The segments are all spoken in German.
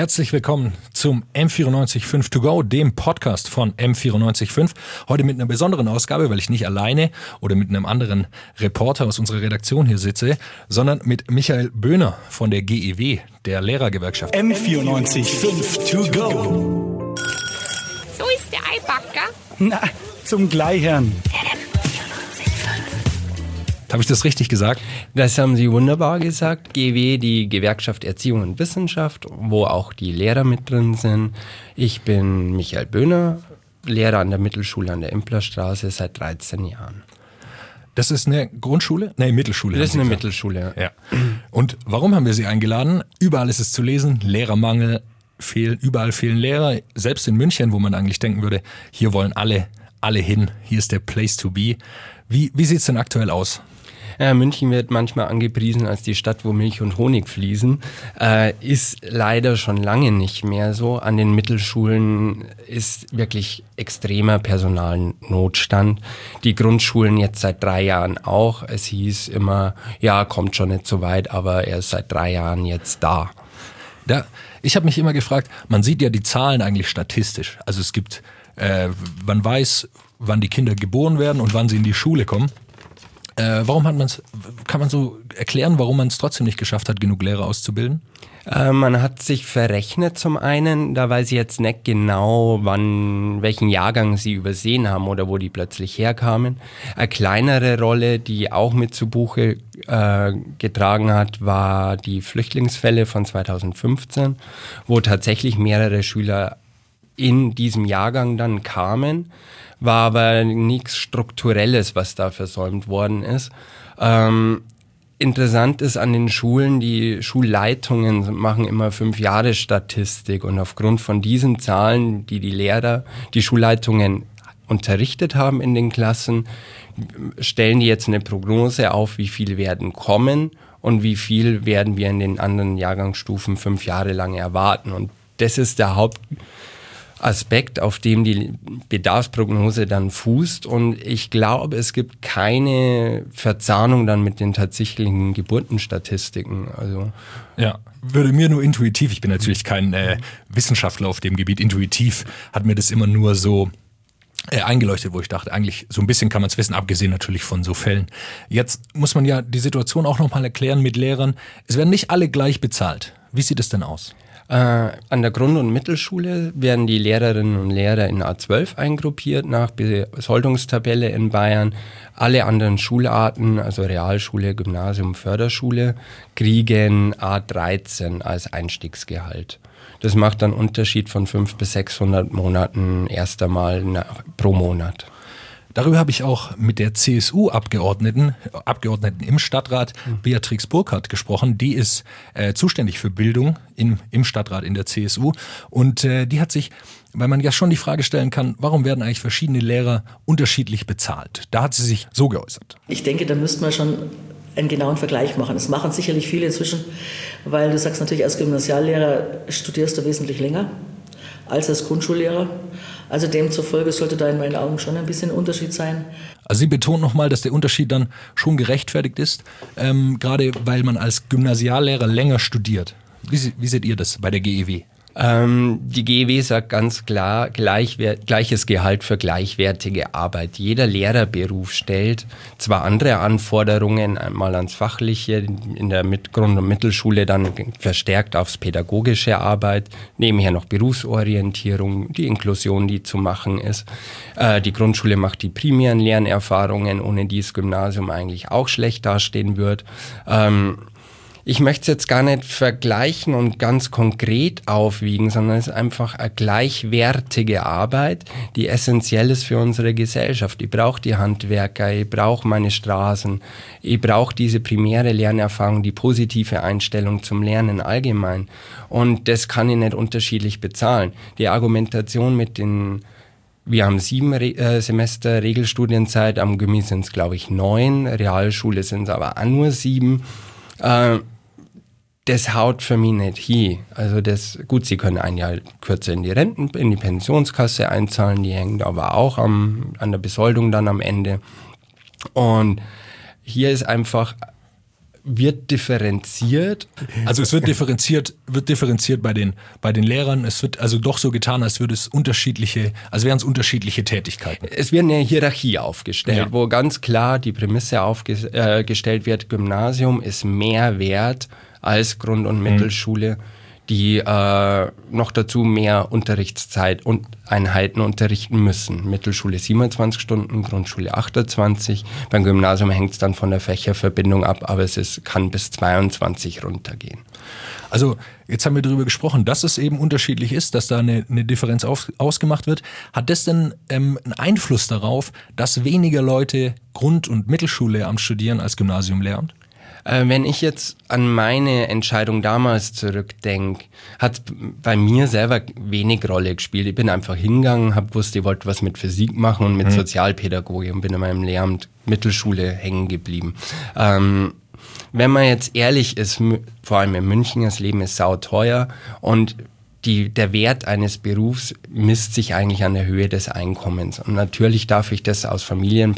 Herzlich willkommen zum M94.5 To Go, dem Podcast von M94.5. Heute mit einer besonderen Ausgabe, weil ich nicht alleine oder mit einem anderen Reporter aus unserer Redaktion hier sitze, sondern mit Michael Böhner von der GEW, der Lehrergewerkschaft. M94.5 To Go. So ist der Eibacker. Na, zum Gleichern. Habe ich das richtig gesagt? Das haben Sie wunderbar gesagt. GEW, die Gewerkschaft Erziehung und Wissenschaft, wo auch die Lehrer mit drin sind. Ich bin Michael Böhner, Lehrer an der Mittelschule an der Implerstraße seit 13 Jahren. Das ist eine Grundschule? Nein, Mittelschule. Das ist eine Mittelschule. Ja. Und warum haben wir Sie eingeladen? Überall ist es zu lesen, Lehrermangel, überall fehlen Lehrer. Selbst in München, wo man eigentlich denken würde, hier wollen alle hin, hier ist der Place to be. Wie sieht es denn aktuell aus? Ja, München wird manchmal angepriesen als die Stadt, wo Milch und Honig fließen. Ist leider schon lange nicht mehr so. An den Mittelschulen ist wirklich extremer Personalnotstand. Die Grundschulen jetzt seit 3 Jahren auch. Es hieß immer, ja, kommt schon nicht so weit, aber er ist seit 3 Jahren jetzt da. Ich habe mich immer gefragt, man sieht ja die Zahlen eigentlich statistisch. Also es gibt, man weiß, wann die Kinder geboren werden und wann sie in die Schule kommen. Kann man so erklären, warum man es trotzdem nicht geschafft hat, genug Lehrer auszubilden? Man hat sich verrechnet zum einen, da weiß ich jetzt nicht genau, welchen Jahrgang sie übersehen haben oder wo die plötzlich herkamen. Eine kleinere Rolle, die auch mit zu Buche getragen hat, war die Flüchtlingsfälle von 2015, wo tatsächlich mehrere Schüler in diesem Jahrgang dann kamen. War aber nichts Strukturelles, was da versäumt worden ist. Interessant ist an den Schulen, die Schulleitungen machen immer 5 Jahre Statistik und aufgrund von diesen Zahlen, die Lehrer, die Schulleitungen unterrichtet haben in den Klassen, stellen die jetzt eine Prognose auf, wie viel werden kommen und wie viel werden wir in den anderen Jahrgangsstufen 5 Jahre lang erwarten. Und das ist der Hauptaspekt, auf dem die Bedarfsprognose dann fußt, und ich glaube, es gibt keine Verzahnung dann mit den tatsächlichen Geburtenstatistiken. Also ja, würde mir nur intuitiv, ich bin natürlich kein Wissenschaftler auf dem Gebiet, intuitiv hat mir das immer nur so eingeleuchtet, wo ich dachte, eigentlich so ein bisschen kann man es wissen, abgesehen natürlich von so Fällen. Jetzt muss man ja die Situation auch nochmal erklären mit Lehrern. Es werden nicht alle gleich bezahlt. Wie sieht es denn aus? An der Grund- und Mittelschule werden die Lehrerinnen und Lehrer in A12 eingruppiert nach Besoldungstabelle in Bayern. Alle anderen Schularten, also Realschule, Gymnasium, Förderschule, kriegen A13 als Einstiegsgehalt. Das macht dann Unterschied von 500 bis 600 Monaten erst einmal pro Monat. Darüber habe ich auch mit der CSU-Abgeordneten im Stadtrat, Beatrix Burkhardt, gesprochen. Die ist zuständig für Bildung im Stadtrat in der CSU. Und die hat sich, weil man ja schon die Frage stellen kann, warum werden eigentlich verschiedene Lehrer unterschiedlich bezahlt? Da hat sie sich so geäußert. Ich denke, da müsste man schon einen genauen Vergleich machen. Das machen sicherlich viele inzwischen, weil du sagst natürlich, als Gymnasiallehrer studierst du wesentlich länger als Grundschullehrer. Also demzufolge sollte da in meinen Augen schon ein bisschen Unterschied sein. Also sie betont nochmal, dass der Unterschied dann schon gerechtfertigt ist, gerade weil man als Gymnasiallehrer länger studiert. Wie seht ihr das bei der GEW? Die GEW sagt ganz klar, gleiches Gehalt für gleichwertige Arbeit. Jeder Lehrerberuf stellt zwar andere Anforderungen, einmal ans Fachliche, in der Grund- und Mittelschule dann verstärkt aufs pädagogische Arbeit, nebenher noch Berufsorientierung, die Inklusion, die zu machen ist. Die Grundschule macht die primären Lernerfahrungen, ohne die das Gymnasium eigentlich auch schlecht dastehen wird. Ich möchte es jetzt gar nicht vergleichen und ganz konkret aufwiegen, sondern es ist einfach eine gleichwertige Arbeit, die essentiell ist für unsere Gesellschaft. Ich brauche die Handwerker, ich brauche meine Straßen, ich brauche diese primäre Lernerfahrung, die positive Einstellung zum Lernen allgemein. Und das kann ich nicht unterschiedlich bezahlen. Die Argumentation wir haben 7 Semester Regelstudienzeit, am Gymnasium sind es, glaube ich, 9, Realschule sind es aber auch nur 7. Das haut für mich nicht hin. Also gut, sie können ein Jahr kürzer in die Pensionskasse einzahlen, die hängt aber auch an der Besoldung dann am Ende. Und hier ist einfach wird differenziert. Also es wird differenziert bei den Lehrern. Es wird also doch so getan, als wären es unterschiedliche Tätigkeiten. Es wird eine Hierarchie aufgestellt, wo ganz klar die Prämisse aufgestellt wird, Gymnasium ist mehr wert als Grund- und Mittelschule, die noch dazu mehr Unterrichtszeit und Einheiten unterrichten müssen. Mittelschule 27 Stunden, Grundschule 28. Beim Gymnasium hängt es dann von der Fächerverbindung ab, aber kann bis 22 runtergehen. Also jetzt haben wir darüber gesprochen, dass es eben unterschiedlich ist, dass da eine Differenz ausgemacht wird. Hat das denn einen Einfluss darauf, dass weniger Leute Grund- und Mittelschullehramt studieren als Gymnasiumlehramt? Wenn ich jetzt an meine Entscheidung damals zurückdenke, hat bei mir selber wenig Rolle gespielt. Ich bin einfach hingegangen, wusste, ich wollte was mit Physik machen und mit Sozialpädagogik und bin in meinem Lehramt Mittelschule hängen geblieben. Wenn man jetzt ehrlich ist, vor allem in München, das Leben ist sauteuer und der Wert eines Berufs misst sich eigentlich an der Höhe des Einkommens. Und natürlich darf ich das aus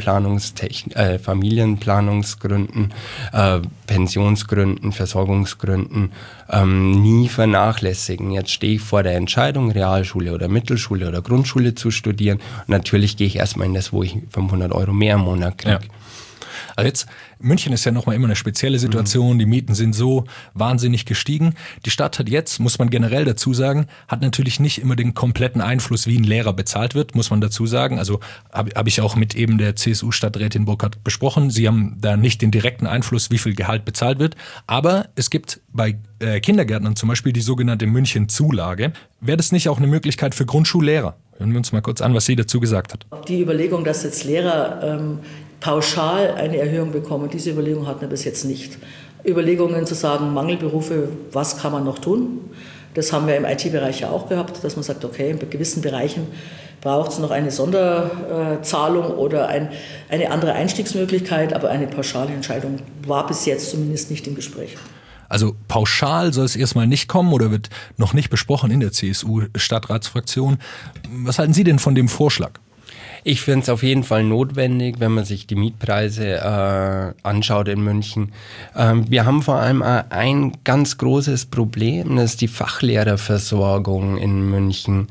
Familienplanungsgründen, Pensionsgründen, Versorgungsgründen nie vernachlässigen. Jetzt stehe ich vor der Entscheidung, Realschule oder Mittelschule oder Grundschule zu studieren. Und natürlich gehe ich erstmal in das, wo ich 500 Euro mehr im Monat kriege. Ja. Also jetzt, München ist ja nochmal immer eine spezielle Situation, die Mieten sind so wahnsinnig gestiegen. Die Stadt hat jetzt, muss man generell dazu sagen, hat natürlich nicht immer den kompletten Einfluss, wie ein Lehrer bezahlt wird, muss man dazu sagen. Also hab ich auch mit eben der CSU-Stadträtin Burkhardt besprochen. Sie haben da nicht den direkten Einfluss, wie viel Gehalt bezahlt wird. Aber es gibt bei Kindergärtnern zum Beispiel die sogenannte München-Zulage. Wäre das nicht auch eine Möglichkeit für Grundschullehrer? Hören wir uns mal kurz an, was sie dazu gesagt hat. Die Überlegung, dass jetzt Lehrer pauschal eine Erhöhung bekommen, diese Überlegung hatten wir bis jetzt nicht. Überlegungen zu sagen, Mangelberufe, was kann man noch tun? Das haben wir im IT-Bereich ja auch gehabt, dass man sagt, okay, in gewissen Bereichen braucht es noch eine Sonderzahlung oder eine andere Einstiegsmöglichkeit, aber eine pauschale Entscheidung war bis jetzt zumindest nicht im Gespräch. Also pauschal soll es erstmal nicht kommen oder wird noch nicht besprochen in der CSU-Stadtratsfraktion. Was halten Sie denn von dem Vorschlag? Ich finde es auf jeden Fall notwendig, wenn man sich die Mietpreise anschaut in München. Wir haben vor allem ein ganz großes Problem, das ist die Fachlehrerversorgung in München.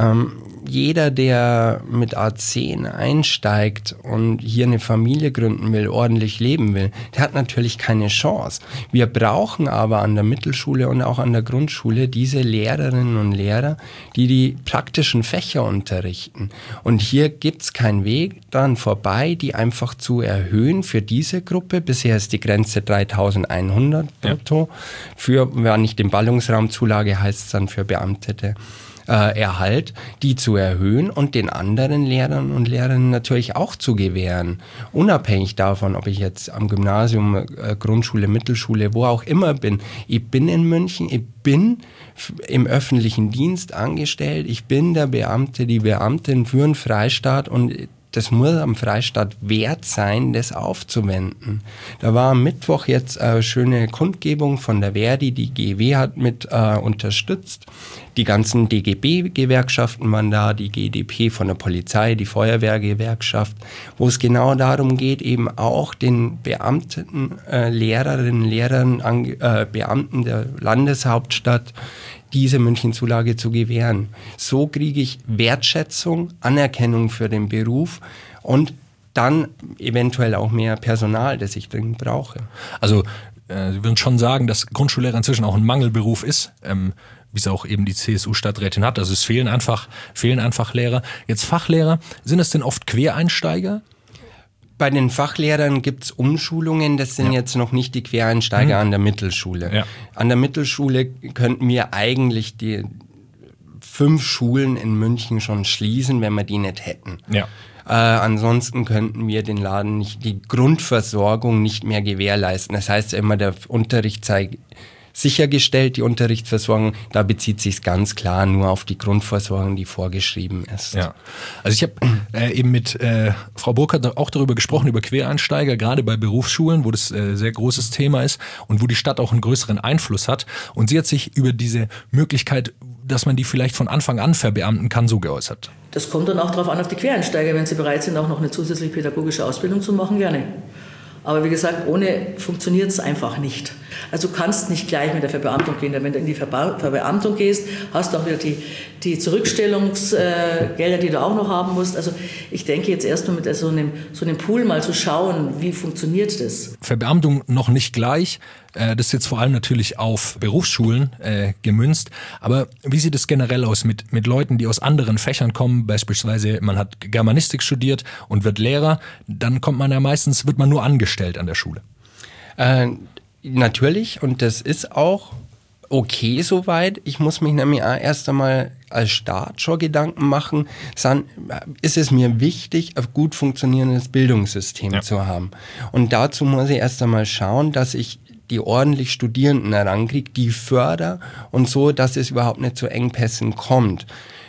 Jeder, der mit A10 einsteigt und hier eine Familie gründen will, ordentlich leben will, der hat natürlich keine Chance. Wir brauchen aber an der Mittelschule und auch an der Grundschule diese Lehrerinnen und Lehrer, die praktischen Fächer unterrichten. Und hier gibt es keinen Weg dran vorbei, die einfach zu erhöhen für diese Gruppe. Bisher ist die Grenze 3.100 brutto. Wenn nicht den Ballungsraumzulage heißt es dann für Beamtete. Erhalt, die zu erhöhen und den anderen Lehrern und Lehrerinnen natürlich auch zu gewähren. Unabhängig davon, ob ich jetzt am Gymnasium, Grundschule, Mittelschule, wo auch immer bin. Ich bin in München, ich bin im öffentlichen Dienst angestellt, ich bin der Beamte, die Beamtin für einen Freistaat und das muss am Freistaat wert sein, das aufzuwenden. Da war am Mittwoch jetzt eine schöne Kundgebung von der Verdi, die GEW hat mit unterstützt. Die ganzen DGB-Gewerkschaften waren da, die GdP von der Polizei, die Feuerwehrgewerkschaft, wo es genau darum geht, eben auch den Beamten, Lehrerinnen, Lehrern, Beamten der Landeshauptstadt diese Münchenzulage zu gewähren. So kriege ich Wertschätzung, Anerkennung für den Beruf und dann eventuell auch mehr Personal, das ich dringend brauche. Also Sie würden schon sagen, dass Grundschullehrer inzwischen auch ein Mangelberuf ist, wie es auch eben die CSU-Stadträtin hat. Also es fehlen einfach Lehrer. Jetzt Fachlehrer, sind es denn oft Quereinsteiger? Bei den Fachlehrern gibt es Umschulungen, das sind jetzt noch nicht die Quereinsteiger an der Mittelschule. Ja. An der Mittelschule könnten wir eigentlich die 5 Schulen in München schon schließen, wenn wir die nicht hätten. Ja. Ansonsten könnten wir den Laden nicht, die Grundversorgung nicht mehr gewährleisten. Das heißt immer, der Unterricht sei sichergestellt, die Unterrichtsversorgung, da bezieht sich ganz klar nur auf die Grundversorgung, die vorgeschrieben ist. Ja. Also ich habe eben mit Frau Burkhardt auch darüber gesprochen, über Quereinsteiger, gerade bei Berufsschulen, wo das sehr großes Thema ist und wo die Stadt auch einen größeren Einfluss hat. Und sie hat sich über diese Möglichkeit, dass man die vielleicht von Anfang an verbeamten kann, so geäußert. Das kommt dann auch darauf an, auf die Quereinsteiger. Wenn sie bereit sind, auch noch eine zusätzliche pädagogische Ausbildung zu machen, gerne. Aber wie gesagt, ohne funktioniert es einfach nicht. Also du kannst nicht gleich mit der Verbeamtung gehen. Wenn du in die Verbeamtung gehst, hast du auch wieder die Zurückstellungsgelder, die du auch noch haben musst. Also ich denke jetzt erstmal mit so einem Pool mal zu schauen, wie funktioniert das. Verbeamtung noch nicht gleich. Das ist jetzt vor allem natürlich auf Berufsschulen gemünzt. Aber wie sieht es generell aus mit Leuten, die aus anderen Fächern kommen? Beispielsweise man hat Germanistik studiert und wird Lehrer. Dann wird man nur angestellt an der Schule. Natürlich, und das ist auch okay soweit. Ich muss mich nämlich auch erst einmal als Staat schon Gedanken machen, ist es mir wichtig, ein gut funktionierendes Bildungssystem zu haben. Und dazu muss ich erst einmal schauen, dass ich die ordentlich Studierenden herankriege, die förder und so, dass es überhaupt nicht zu Engpässen kommt.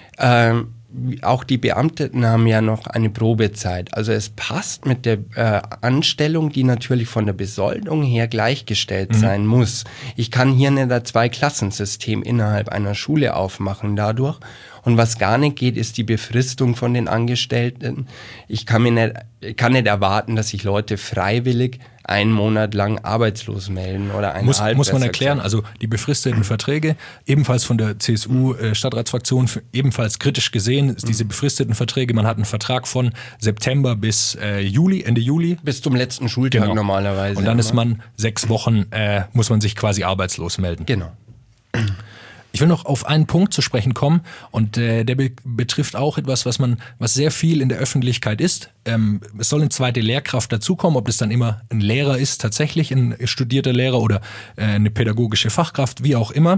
Auch die Beamteten haben ja noch eine Probezeit. Also es passt mit der Anstellung, die natürlich von der Besoldung her gleichgestellt sein muss. Ich kann hier nicht ein Zweiklassensystem innerhalb einer Schule aufmachen dadurch. Und was gar nicht geht, ist die Befristung von den Angestellten. Ich kann nicht erwarten, dass sich Leute freiwillig einen Monat lang arbeitslos melden oder muss man erklären, also die befristeten Verträge, ebenfalls von der CSU-Stadtratsfraktion ebenfalls kritisch gesehen, diese befristeten Verträge, man hat einen Vertrag von September bis Ende Juli. Bis zum letzten Schultag normalerweise. Und dann ist man 6 Wochen, muss man sich quasi arbeitslos melden. Genau. Ich will noch auf einen Punkt zu sprechen kommen und der betrifft auch etwas, was sehr viel in der Öffentlichkeit ist. Es soll eine zweite Lehrkraft dazukommen, ob das dann immer ein Lehrer ist, tatsächlich ein studierter Lehrer oder eine pädagogische Fachkraft, wie auch immer.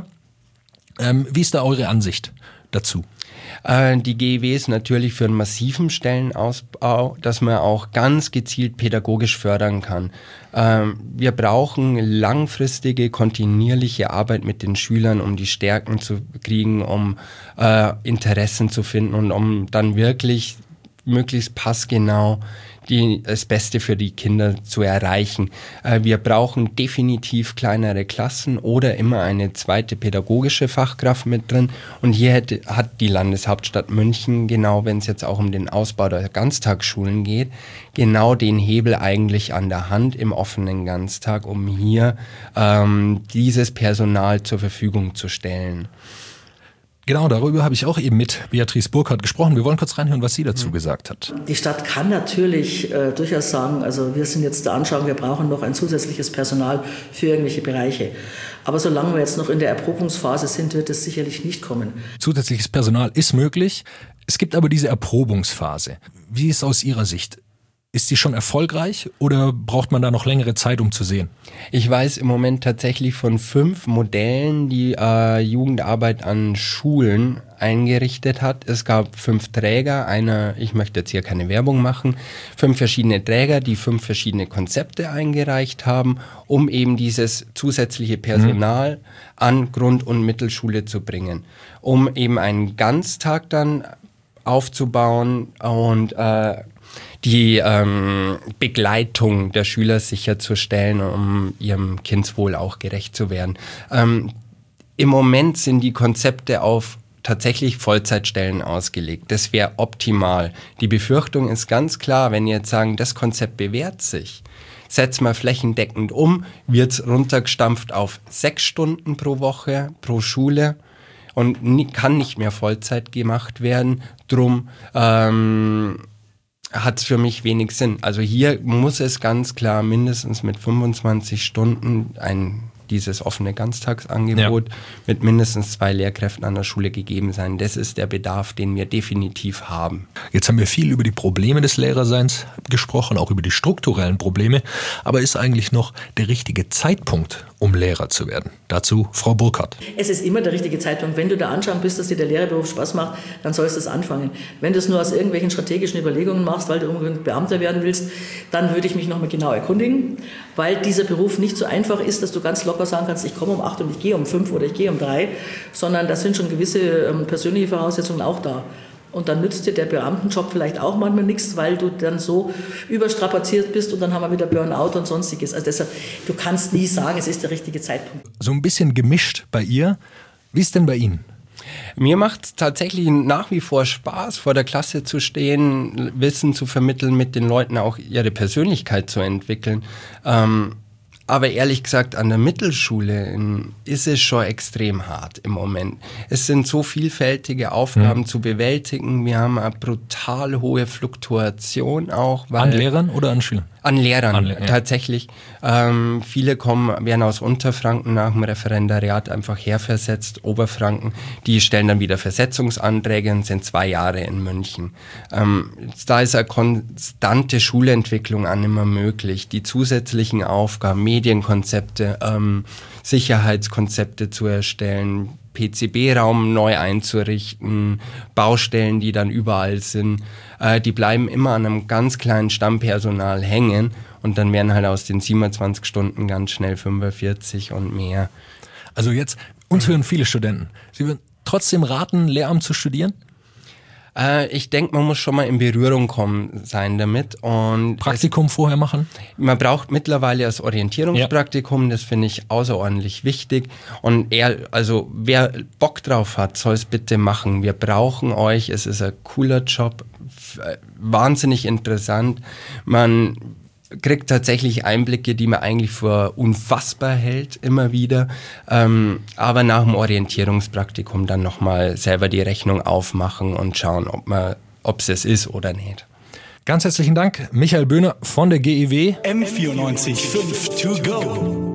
Wie ist da eure Ansicht dazu? Die GEW ist natürlich für einen massiven Stellenausbau, dass man auch ganz gezielt pädagogisch fördern kann. Wir brauchen langfristige, kontinuierliche Arbeit mit den Schülern, um die Stärken zu kriegen, um Interessen zu finden und um dann wirklich möglichst passgenau das Beste für die Kinder zu erreichen. Wir brauchen definitiv kleinere Klassen oder immer eine zweite pädagogische Fachkraft mit drin. Und hier hat die Landeshauptstadt München, genau wenn es jetzt auch um den Ausbau der Ganztagsschulen geht, genau den Hebel eigentlich an der Hand im offenen Ganztag, um hier dieses Personal zur Verfügung zu stellen. Genau, darüber habe ich auch eben mit Beatrice Burkhardt gesprochen. Wir wollen kurz reinhören, was sie dazu gesagt hat. Die Stadt kann natürlich durchaus sagen, also wir sind jetzt der Anschauung, wir brauchen noch ein zusätzliches Personal für irgendwelche Bereiche. Aber solange wir jetzt noch in der Erprobungsphase sind, wird es sicherlich nicht kommen. Zusätzliches Personal ist möglich. Es gibt aber diese Erprobungsphase. Wie ist es aus Ihrer Sicht? Ist die schon erfolgreich oder braucht man da noch längere Zeit, um zu sehen? Ich weiß im Moment tatsächlich von 5 Modellen, die Jugendarbeit an Schulen eingerichtet hat. Es gab 5 Träger, ich möchte jetzt hier keine Werbung machen, 5 verschiedene Träger, die 5 verschiedene Konzepte eingereicht haben, um eben dieses zusätzliche Personal an Grund- und Mittelschule zu bringen, um eben einen Ganztag dann aufzubauen und die Begleitung der Schüler sicherzustellen, um ihrem Kindswohl auch gerecht zu werden. Im Moment sind die Konzepte auf tatsächlich Vollzeitstellen ausgelegt. Das wäre optimal. Die Befürchtung ist ganz klar, wenn ihr jetzt sagen, das Konzept bewährt sich, setzt mal flächendeckend um, wird es runtergestampft auf 6 Stunden pro Woche, pro Schule und kann nicht mehr Vollzeit gemacht werden. Drum hat es für mich wenig Sinn. Also hier muss es ganz klar mindestens mit 25 Stunden dieses offene Ganztagsangebot mit mindestens 2 Lehrkräften an der Schule gegeben sein. Das ist der Bedarf, den wir definitiv haben. Jetzt haben wir viel über die Probleme des Lehrerseins gesprochen, auch über die strukturellen Probleme. Aber ist eigentlich noch der richtige Zeitpunkt, um Lehrer zu werden? Dazu Frau Burkhardt. Es ist immer der richtige Zeitpunkt. Wenn du der Anschauung bist, dass dir der Lehrerberuf Spaß macht, dann sollst du es anfangen. Wenn du es nur aus irgendwelchen strategischen Überlegungen machst, weil du unbedingt Beamter werden willst, dann würde ich mich nochmal genau erkundigen, weil dieser Beruf nicht so einfach ist, dass du ganz locker sagen kannst, ich komme um 8 und ich gehe um 5 oder ich gehe um 3, sondern da sind schon gewisse persönliche Voraussetzungen auch da. Und dann nützt dir der Beamtenjob vielleicht auch manchmal nichts, weil du dann so überstrapaziert bist und dann haben wir wieder Burnout und Sonstiges. Also deshalb, du kannst nie sagen, es ist der richtige Zeitpunkt. So ein bisschen gemischt bei ihr. Wie ist denn bei Ihnen? Mir macht es tatsächlich nach wie vor Spaß, vor der Klasse zu stehen, Wissen zu vermitteln, mit den Leuten auch ihre Persönlichkeit zu entwickeln. Aber ehrlich gesagt, an der Mittelschule ist es schon extrem hart im Moment. Es sind so vielfältige Aufgaben zu bewältigen. Wir haben eine brutal hohe Fluktuation auch. An Lehrern oder an Schülern? An Lehrern, tatsächlich. Viele werden aus Unterfranken nach dem Referendariat einfach herversetzt, Oberfranken. Die stellen dann wieder Versetzungsanträge und sind 2 Jahre in München. Da ist eine konstante Schulentwicklung immer möglich. Die zusätzlichen Aufgaben, Medienkonzepte, Sicherheitskonzepte zu erstellen, PCB-Raum neu einzurichten, Baustellen, die dann überall sind, die bleiben immer an einem ganz kleinen Stammpersonal hängen und dann werden halt aus den 27 Stunden ganz schnell 45 und mehr. Also jetzt, uns hören viele Studenten. Sie würden trotzdem raten, Lehramt zu studieren? Ich denke, man muss schon mal in Berührung sein damit. Und Praktikum vorher machen? Man braucht mittlerweile das Orientierungspraktikum, das finde ich außerordentlich wichtig. Und wer Bock drauf hat, soll es bitte machen. Wir brauchen euch, es ist ein cooler Job, wahnsinnig interessant. Man kriegt tatsächlich Einblicke, die man eigentlich für unfassbar hält, immer wieder. Aber nach dem Orientierungspraktikum dann nochmal selber die Rechnung aufmachen und schauen, ob es ist oder nicht. Ganz herzlichen Dank, Michael Böhner von der GEW. M94.5 to go.